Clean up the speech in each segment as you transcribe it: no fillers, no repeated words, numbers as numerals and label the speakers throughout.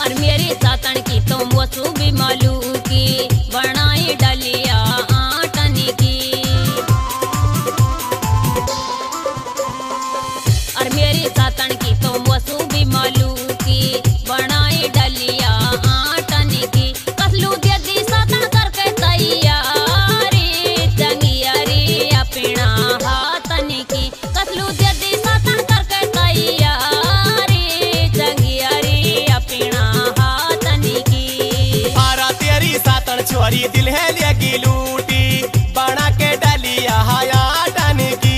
Speaker 1: और मेरी सातन की तो मोसू भी मालू की बनाई डलिया आटन की। और मेरी सातन की तो मोसू भी मालू की बनाई डलिया आटन की। कसलू दे सातन करके तैयारी चंगियारी अपना हाथन की। कसलू दे सातन करके तैयारी चंगियारी अपना हाथन की।
Speaker 2: आरा तेरी सातन छोरी दिल है लेगी लूटी बना के डलिया हाया टन की।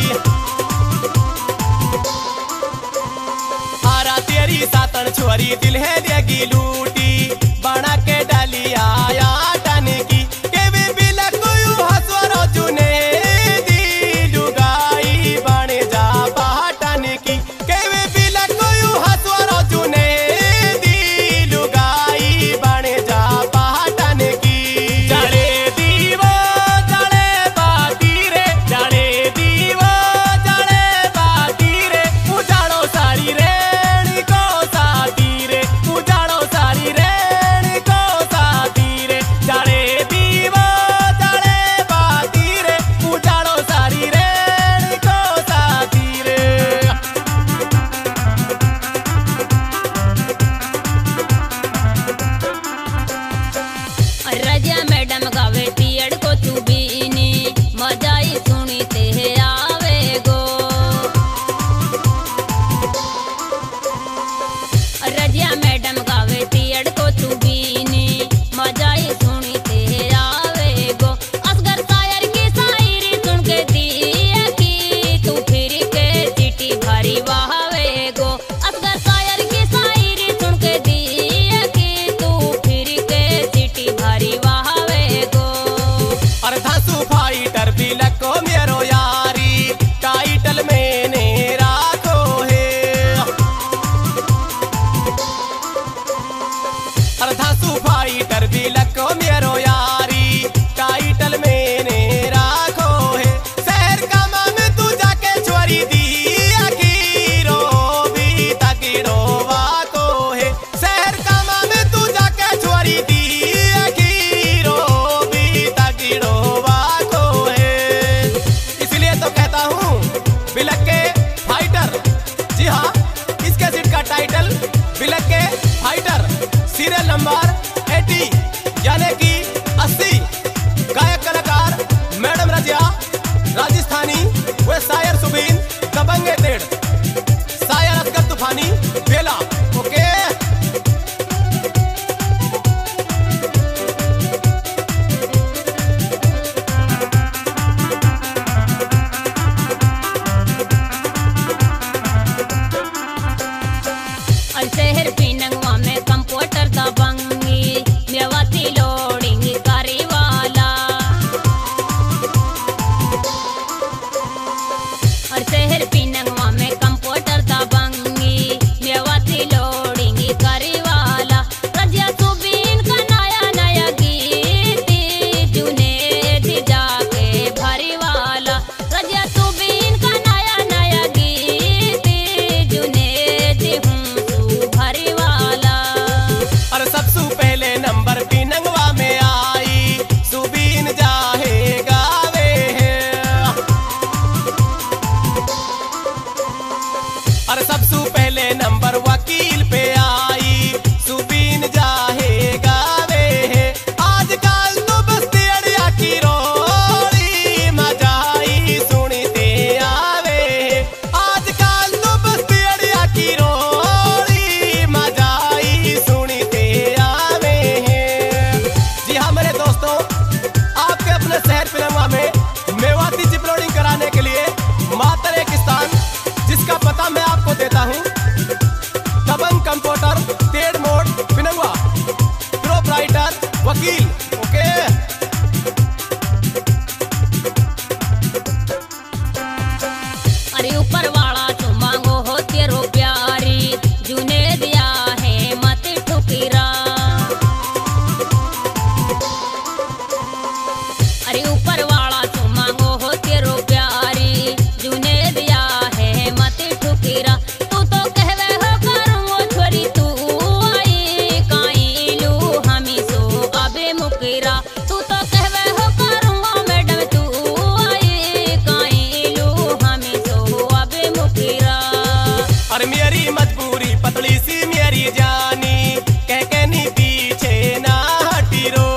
Speaker 2: आरा तेरी सातन छोरी दिल है लेगी लूटी बना के डलिया हाया टन की। केवे बिलक यू हसवरो जुने दी लुगाई बने जा बाटन की। केवे बिलक यू हसवरो जुने दी लुगाई बने जा बाटन की। जड़े दीवो जड़े बाती रे जड़े दीवो जड़े बाती रे उजाड़ो साड़ी रेणी को साथी रे उजाड़ो साड़ी रेणी को साथी रे। जड़े दीवो जड़े बाती रे उजाड़ो साड़ी रेणी को साथी रे।
Speaker 1: रजिया मैडम गावे टीअड़ को चुबीनी मजाई सुनी ते आवे गो। रजिया मैडम गावे टीअड़ को चुबीनी मजाई सुनी ते आवे गो। असगर शायर की शायरी सुन के दिए की तू फिर के चिट्ठी भरी वावे गो। असगर शायर की शायरी सुन के दिए की तू फिर के चिट्ठी भरी वावे गो।
Speaker 2: और धांसू फाइटर भी लको मेरो यारी टाइटल मैंने राखो है। और धांसू फाइटर भी लको मेरो यारी टाइटल मैंने राखो है। शहर का में तू जाके छोरी दी अखीरो भी तकीरो वाको है। शहर का में तू जाके छोरी दी अखीरो भी तकीरो वाको है। इसलिए तो कहता हूँ बिलक के फाइटर। जी हाँ, इस कैसेट का टाइटल बिलक के फाइटर, सीरियल नंबर 80 यानी कि 80। गायक कलाकार मैडम रजिया राजस्थानी व शायर सुबीन दबंगे तेड़ शायर असगर तूफानी बेला। ओके
Speaker 1: और शहर पिनंगवा में कंप्यूटर दबंगी मेवाती लोडिंग करी वाला। और शहर पिनंगवा में कंप्यूटर दबंगी मेवाती लोडिंग करी वाला। रजिया सुबीन का नया नया गीत जुनेद जाके भरी वाला। रजिया सुबीन का नया नया गीत जुनेद हूँ भरी वाला।
Speaker 2: जानी कह के नी पीछे ना हटी रो।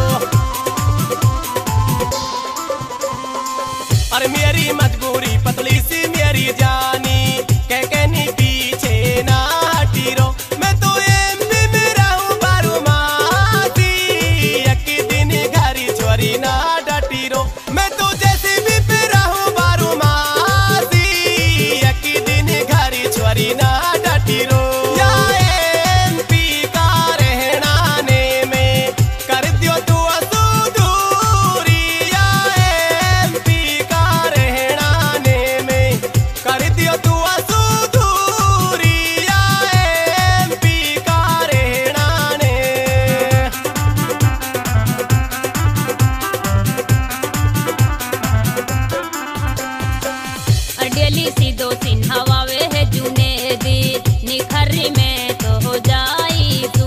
Speaker 2: और मेरी मजबूरी पतली सी मेरी जानी कह के नी पीछे ना हटी रो। मैं तो एमपी में रहूं बारू मासी एक दिन घरी छोरी ना डटी रो। मैं तो जेसीबी पे रहूं बारू मासी एक दिन घरी छोरी ना डटी रो। या एमपी का रहना ने में कर दियो तू असुदूरी। या एमपी का रहना ने में कर दियो तू असुदूरी। या एमपी का रहना ने।
Speaker 1: डेली सीधो सिन्हावे है जुनेदी निखरी में तो हो जाई तू।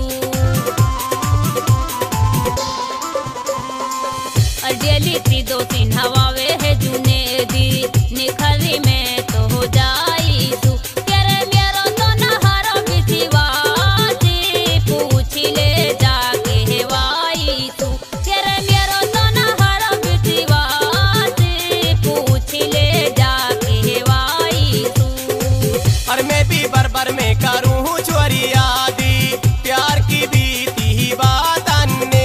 Speaker 1: डेली सीधो सिन्हावे है जुनेदी निखरी में तो हो जाई तू। तेरे मेरो तो नहारो बिछवासी पूछ ले जाके हेवाई तू। तेरे मेरो तो नहारो बिछवासी पूछ ले जाके हेवाई तू।
Speaker 2: और मैं भी बरबर में करूं चोरी आदि प्यार की बीती ही बात अन्य।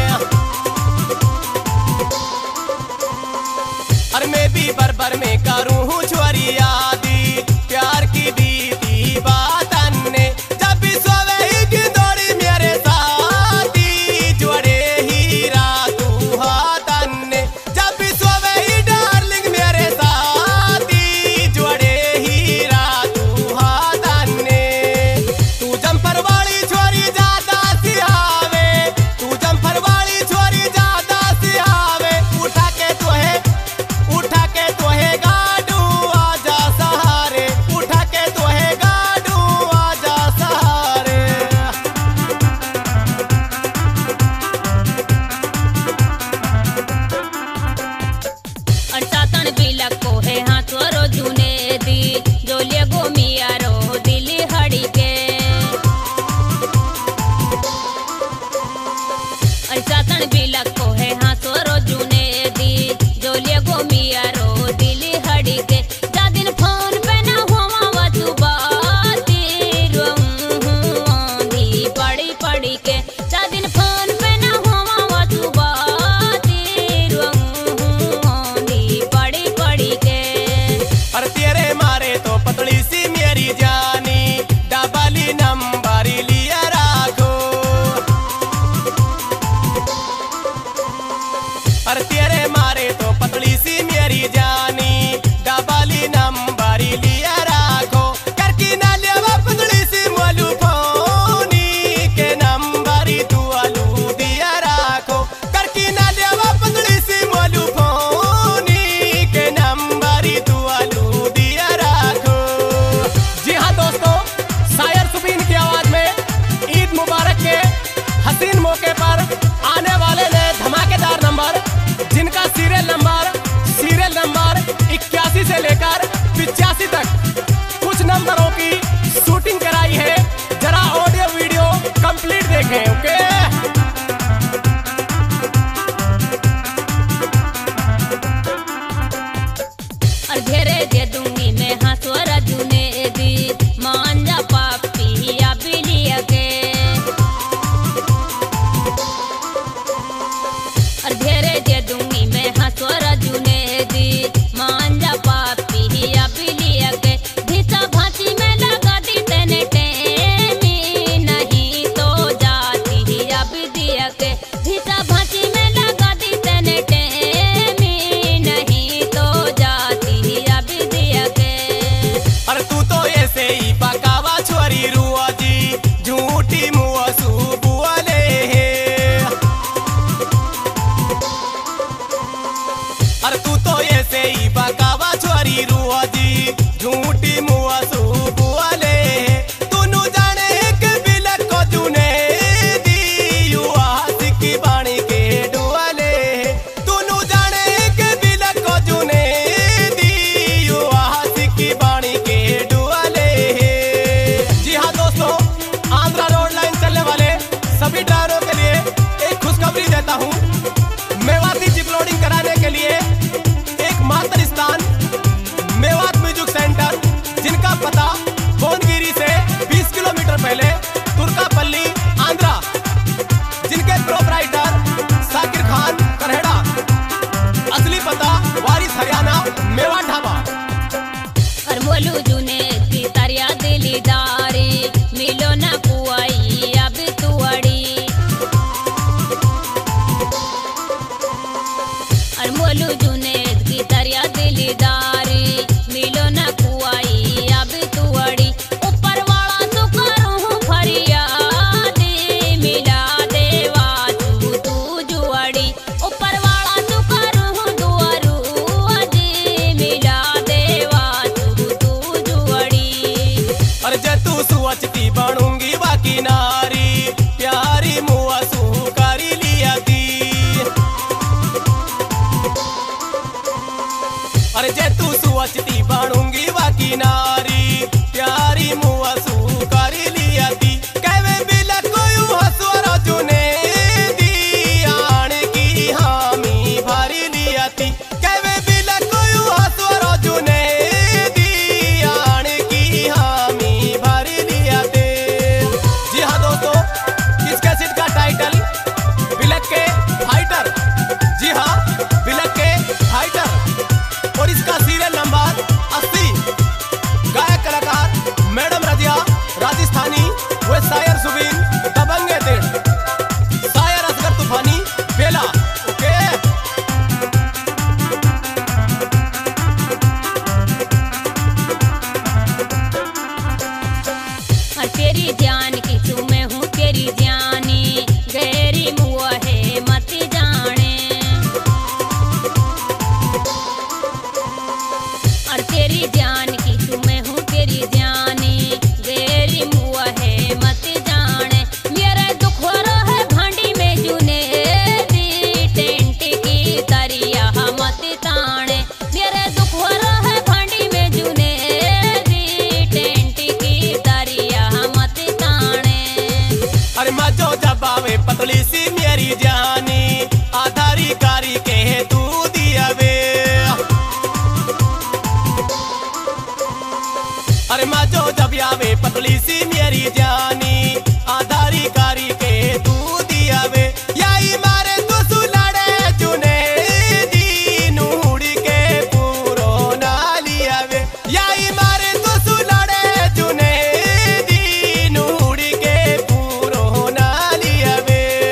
Speaker 2: और मैं भी बरबर में करूं चोरी आदि प्यार की बीती ही बात अन्य। जब भी सोवे ही की दौड़ी मेरे साथी जोड़े ही रातू हाथ अन्य। जब भी सोवे ही डार्लिंग मेरे साथी जोड़े ही रातू हाथ अन्य। तू जम्पर वाली छोरी ज्यादा सिहावे। तू जम्पर वाली छोरी ज्यादा सिहावे। उठा के तोहे गाडू आजा सहारे। उठा के तोहे गाडू आजा सहारे।
Speaker 1: अड़तातन बिलक को है हाथोरो जुनेदी जो ले गो मिया रो दिल हड़ी के। अड़तातन बिलक को है हाथोरो जुनेदी जो ले गो मिया रो दिल हड़ी के। जा दिन फोन पे ना हुआ वतु बाती रोऊं आंधी पड़ी पड़ी के। जा दिन फोन पे ना हुआ वतु बाती रोऊं आंधी पड़ी पड़ी के।
Speaker 2: और तेरे मारे तो पतली सी मेरी जानी डबली नंबर लिया राखो। और तेरे मारे तो पतली सी मेरी जानी डबली नंबर लिया राखो। करकी ना लेवा पतली सी मोलू फोनी के नंबर तू आलू दिया राखो। करकी ना लेवा पतली सी मोलू फोनी के नंबर तू आलू दिया राखो। जी हाँ दोस्तों, शायर सुबीन की आवाज में ईद मुबारक के हसीन मौके पर आने वाले ने धमाकेदार नंबर जिनका सीरियल नंबर 81 से लेकर 85 तक कुछ नंबरों की शूटिंग कराई है। जरा ऑडियो वीडियो कंप्लीट देखें। ओके
Speaker 1: और घेरे दे दूंगी मैं हाथोरा जुनेदी मांजा पापी या बिलिया के। और घेरे दे दूंगी मैं हाथोरा जुनेदी मांजा पापी या बिलिया के। भीता भाती में लगा दी तेने टेमी नहीं तो जाती या
Speaker 2: जानी आधारी कारी के तू दिया वे। अरे माजो जब आवे पतली सी मेरी जानी आधारी कारी के तू दिया वे। याई मारे तू सुलाड़े चुने दी नूड़ी के पूरो ना लिया वे। याई मारे तू सुलाड़े चुने दी नूड़ी के पूरो ना लिया वे।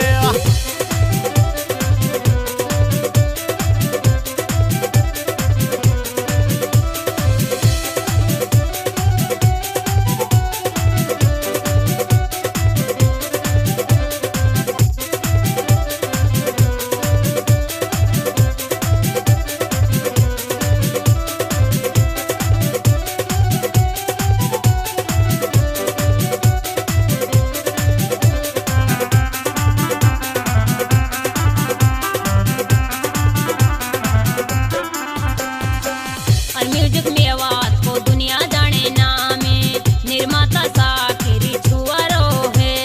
Speaker 1: और म्यूजिक में आवाज को दुनिया जाने नामे निर्माता साकिरी छुआरो है।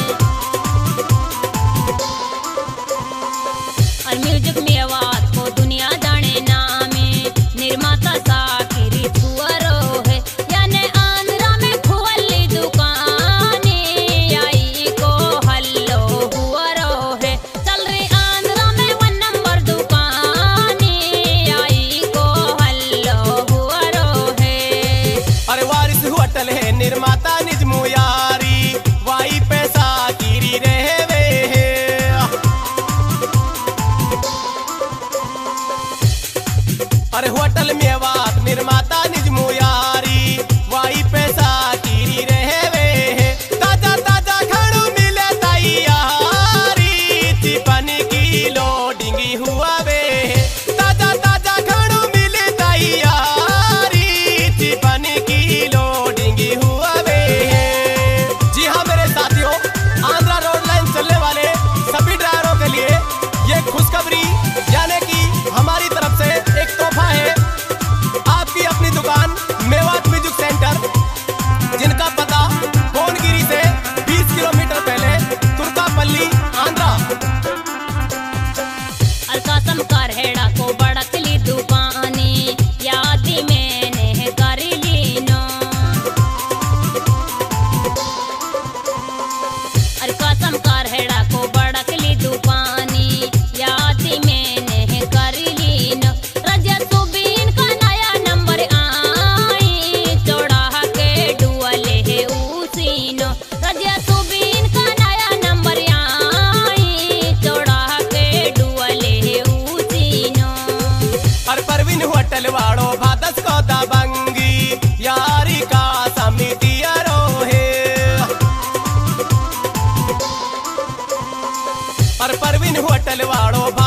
Speaker 1: और म्यूजिक में आवाज को दुनिया जाने नामे निर्माता साकिरी छुआरो है। याने आंध्रा में खुली दुकानी आई को हल्लो हुआरो है। चल रही आंध्रा में 1 नंबर दुकानी आई को हल्लो हुआरो है।
Speaker 2: अरे वारिस होटल है निर्माता निजमु यारी वाई पैसा कीरी रहे वे है। अरे होटल में बात निर्माता निजमु यारी वाई पैसा कीरी रहे वे है। ताजा ताजा खाणू मिले तैयारी चिपन की लोडिंगी हुआ वे है। ताजा ताजा खाणू मिले तैयारी चिपन की लोडिंगी हुआ वे है। जी हाँ मेरे साथियों, आंध्रा रोड लाइन चलने वाले सभी ड्राइवरों के लिए ये खुशखबरी यानी कि हमारी तरफ से एक तोहफा है। आपकी अपनी दुकान मेवात म्यूजिक सेंटर, जिनका पता भुवनगिरी से 20 किलोमीटर पहले तुर्कापल्ली आंध्रा।
Speaker 1: अलकासम कारहेड़ा को बड़कली दुकानी यादी मैंने करी लीनो। अलकासम कारहेड़ा को बड़कली दुकानी यादी मैंने करी लीनो। रजिया सुबीन का नया नंबर आई चौड़ा के डुअले है उसीनो। रजिया सुबीन का नया नंबर आई चौड़ा के डुअले है उसीनो।
Speaker 2: और परवीन होटल वाड़ो भादस को दबंगी यारी का समिति है। और परवीन होटल वाड़ो